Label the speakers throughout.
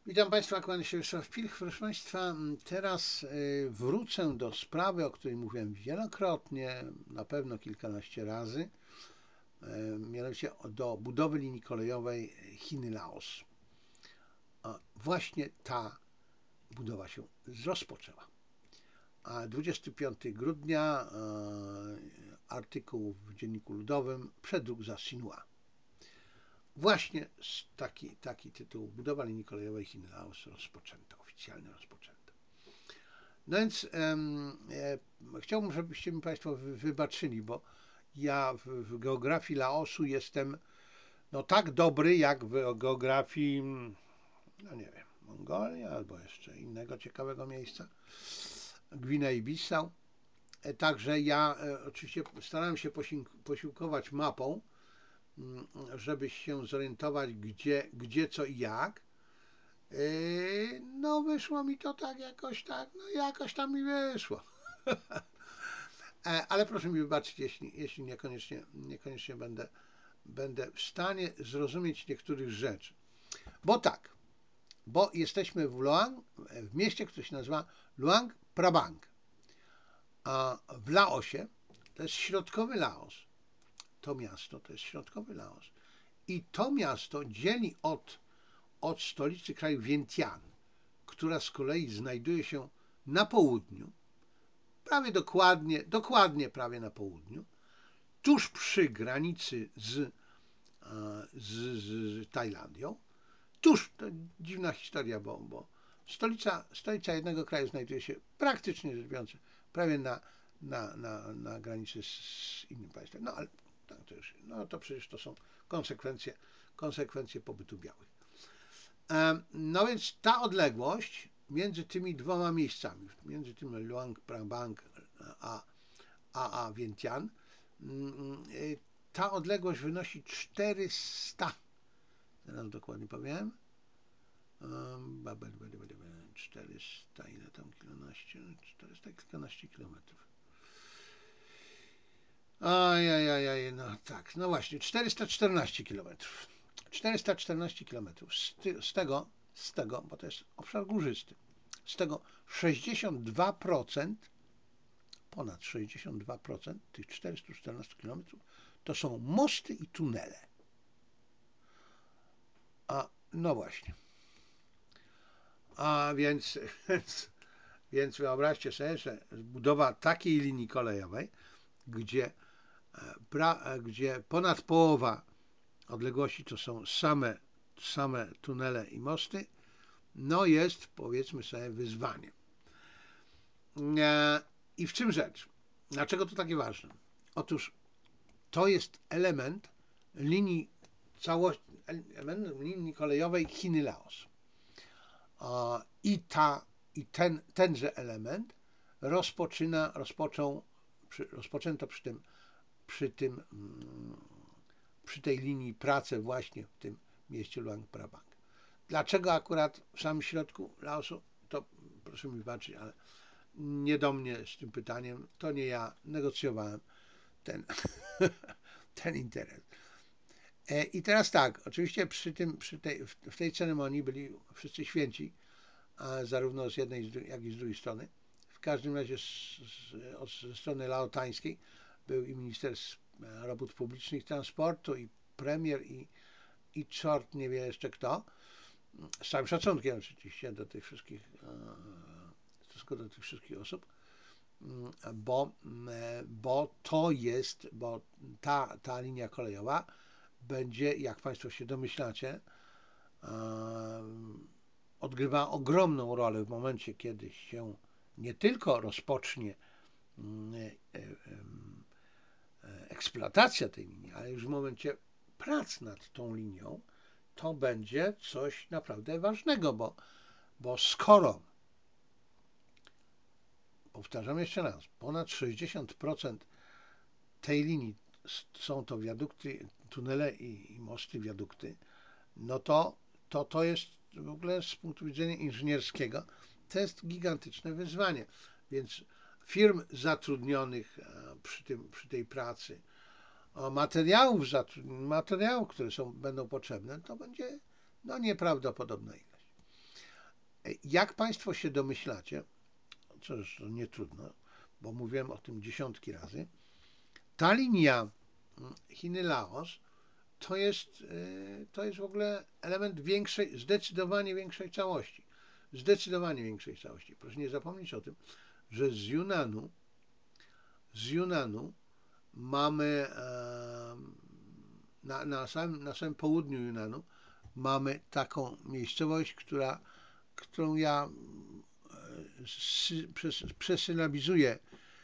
Speaker 1: Witam Państwa, kłaniam się Wiesław Pilch. Proszę Państwa, teraz wrócę do sprawy, o której mówiłem wielokrotnie, na pewno kilkanaście razy, mianowicie do budowy linii kolejowej Chiny-Laos. Właśnie ta budowa się rozpoczęła. A 25 grudnia artykuł w Dzienniku Ludowym przedruk za Xinhua. Właśnie taki tytuł, budowa linii kolejowej Chiny-Laos rozpoczęta, oficjalnie rozpoczęta. No więc chciałbym, żebyście mi Państwo wybaczyli, bo ja w geografii Laosu jestem tak dobry, jak w geografii, no nie wiem, Mongolii albo jeszcze innego ciekawego miejsca, Gwinei-Bissau. Także ja oczywiście starałem się posiłkować mapą, żeby się zorientować, gdzie, co i jak. No wyszło mi to tak, jakoś tam mi wyszło. Ale proszę mi wybaczyć, jeśli niekoniecznie będę w stanie zrozumieć niektórych rzeczy. Bo jesteśmy w Luang, w mieście, które się nazywa Luang Prabang. A w Laosie, to jest środkowy Laos, to miasto to jest środkowy Laos. I to miasto dzieli od stolicy kraju Vientiane, która z kolei znajduje się na południu, prawie dokładnie prawie na południu, tuż przy granicy z Tajlandią. To dziwna historia, bo stolica jednego kraju znajduje się praktycznie rzecz biorąc prawie na granicy z innym państwem. No ale to przecież to są konsekwencje pobytu białych. No więc ta odległość między tymi dwoma miejscami, między tym Luang Prabang a Vientiane, ta odległość wynosi 400, teraz dokładnie powiem, 400, ile tam kilomietrów? 400 kilkanaście kilometrów. Ajajaj, no tak, no właśnie, 414 kilometrów. 414 kilometrów. Z tego, bo to jest obszar górzysty, z tego 62%, ponad 62% tych 414 kilometrów to są mosty i tunele. No właśnie. Więc wyobraźcie sobie, że budowa takiej linii kolejowej, gdzie ponad połowa odległości to są same tunele i mosty, no jest, powiedzmy sobie, wyzwaniem. I w czym rzecz? Dlaczego to takie ważne? Otóż to jest element linii kolejowej Chiny-Laos. Tenże element rozpoczęto przy tej linii pracę właśnie w tym mieście Luang Prabang. Dlaczego akurat w samym środku Laosu? To proszę mi wybaczyć, ale nie do mnie z tym pytaniem. To nie ja negocjowałem ten interes. I teraz tak, oczywiście w tej ceremonii byli wszyscy święci, zarówno z jednej, jak i z drugiej strony. W każdym razie ze strony laotańskiej był i minister robót publicznych, transportu, i premier, i czort nie wie jeszcze kto. Z całym szacunkiem oczywiście do tych wszystkich, w stosunku do tych wszystkich osób, bo ta linia kolejowa będzie, jak Państwo się domyślacie, odgrywa ogromną rolę w momencie, kiedy się nie tylko rozpocznie eksploatacja tej linii, ale już w momencie prac nad tą linią to będzie coś naprawdę ważnego, bo skoro, powtarzam jeszcze raz, ponad 60% tej linii są to wiadukty, tunele i mosty, wiadukty, no to jest w ogóle z punktu widzenia inżynierskiego to jest gigantyczne wyzwanie. Więc firm zatrudnionych przy tej pracy, materiałów, które będą potrzebne, to będzie nieprawdopodobna ilość. Jak Państwo się domyślacie, co zresztą nie trudno, bo mówiłem o tym dziesiątki razy, ta linia Chiny-Laos to jest w ogóle element większej, zdecydowanie większej całości. Zdecydowanie większej całości. Proszę nie zapomnieć o tym, że z Yunanu mamy na samym południu Yunanu mamy taką miejscowość, którą ja przesylabizuję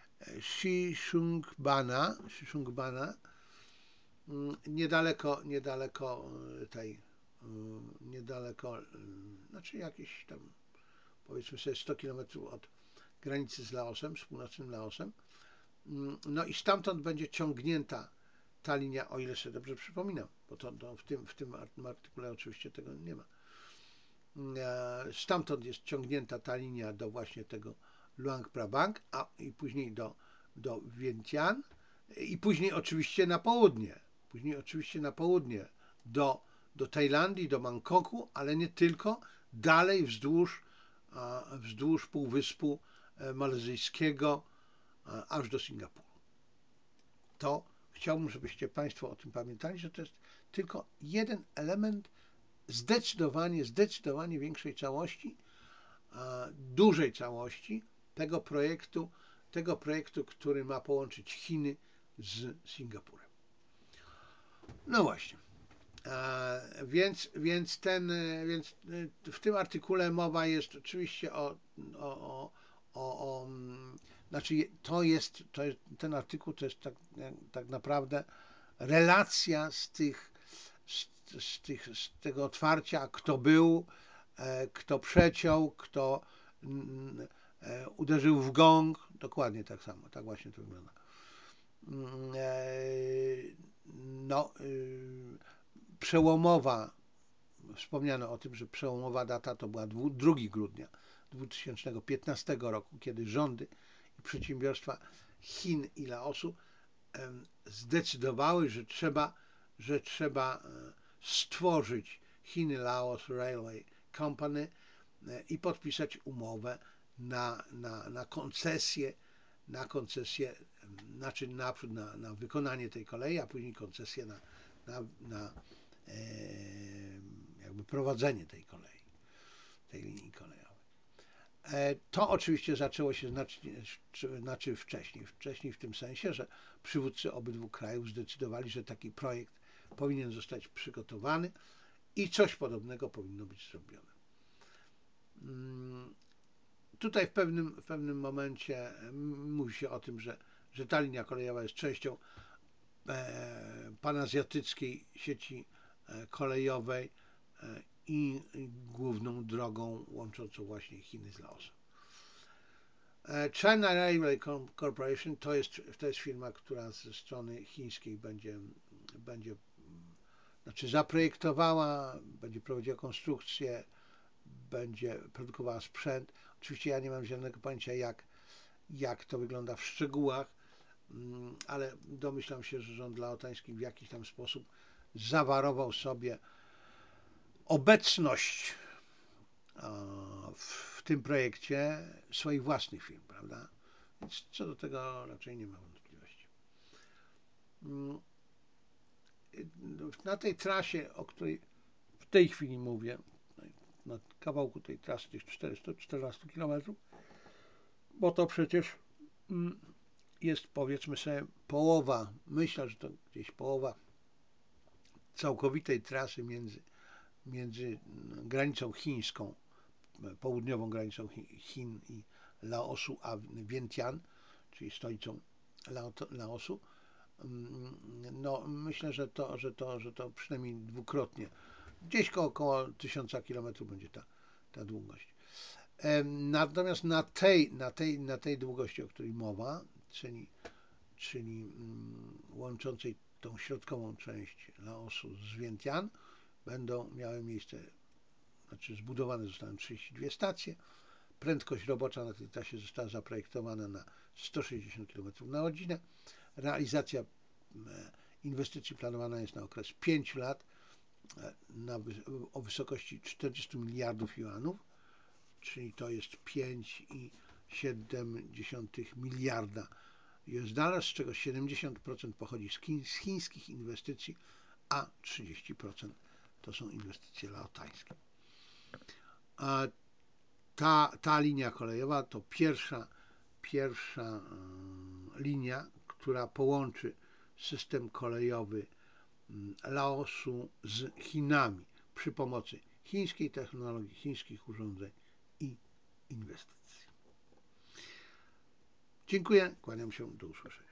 Speaker 1: Xishuangbanna, niedaleko znaczy jakieś tam powiedzmy sobie 100 kilometrów od granicy z Laosem, z północnym Laosem. No i stamtąd będzie ciągnięta ta linia, o ile sobie dobrze przypominam, bo to w tym artykule oczywiście tego nie ma. Stamtąd jest ciągnięta ta linia do właśnie tego Luang Prabang, i później do Vientiane i później oczywiście na południe. Do Tajlandii, do Bangkoku, ale nie tylko, dalej wzdłuż Półwyspu Malezyjskiego aż do Singapuru. To chciałbym, żebyście Państwo o tym pamiętali, że to jest tylko jeden element zdecydowanie większej całości, dużej całości tego projektu, który ma połączyć Chiny z Singapurem. No właśnie. Więc w tym artykule mowa jest oczywiście znaczy ten artykuł to jest tak naprawdę relacja z tego otwarcia, kto był, kto przeciął, kto uderzył w gong, dokładnie tak samo, tak właśnie to wygląda. No, przełomowa, wspomniano o tym, że przełomowa data to była 2 grudnia 2015 roku, kiedy rządy i przedsiębiorstwa Chin i Laosu zdecydowały, że trzeba stworzyć Chiny-Laos Railway Company i podpisać umowę na koncesję, znaczy naprzód na wykonanie tej kolei, a później koncesję na jakby prowadzenie tej linii kolejowej. To oczywiście zaczęło się znaczy wcześniej w tym sensie, że przywódcy obydwu krajów zdecydowali, że taki projekt powinien zostać przygotowany i coś podobnego powinno być zrobione. Tutaj w pewnym momencie mówi się o tym, że ta linia kolejowa jest częścią panazjatyckiej sieci kolejowej i główną drogą łączącą właśnie Chiny z Laosem. China Railway Corporation to jest firma, która ze strony chińskiej będzie zaprojektowała, będzie prowadziła konstrukcję, będzie produkowała sprzęt. Oczywiście ja nie mam żadnego pojęcia, jak to wygląda w szczegółach, ale domyślam się, że rząd laotański w jakiś tam sposób zawarował sobie obecność w tym projekcie swoich własnych firm, prawda? Więc co do tego raczej nie ma wątpliwości. Na tej trasie, o której w tej chwili mówię, na kawałku tej trasy, tych 414 km, bo to przecież jest, powiedzmy sobie, połowa, myślę, że to gdzieś połowa całkowitej trasy między granicą chińską, południową granicą Chin i Laosu, a Vientiane, czyli stolicą Laosu. No, myślę, że to przynajmniej dwukrotnie, gdzieś około 1000 km będzie ta długość. Natomiast na tej długości, o której mowa, czyli łączącej tą środkową część Laosu z Vientiane, będą miały miejsce, znaczy zbudowane zostaną 32 stacje. Prędkość robocza na tej trasie została zaprojektowana na 160 km na godzinę. Realizacja inwestycji planowana jest na okres 5 lat o wysokości 40 miliardów juanów. czyli to jest 5,7 miliarda USD, z czego 70% pochodzi z chińskich inwestycji, a 30% to są inwestycje laotańskie. A ta linia kolejowa to pierwsza linia, która połączy system kolejowy Laosu z Chinami przy pomocy chińskiej technologii, chińskich urządzeń i inwestycji. Dziękuję, kłaniam się, do usłyszenia.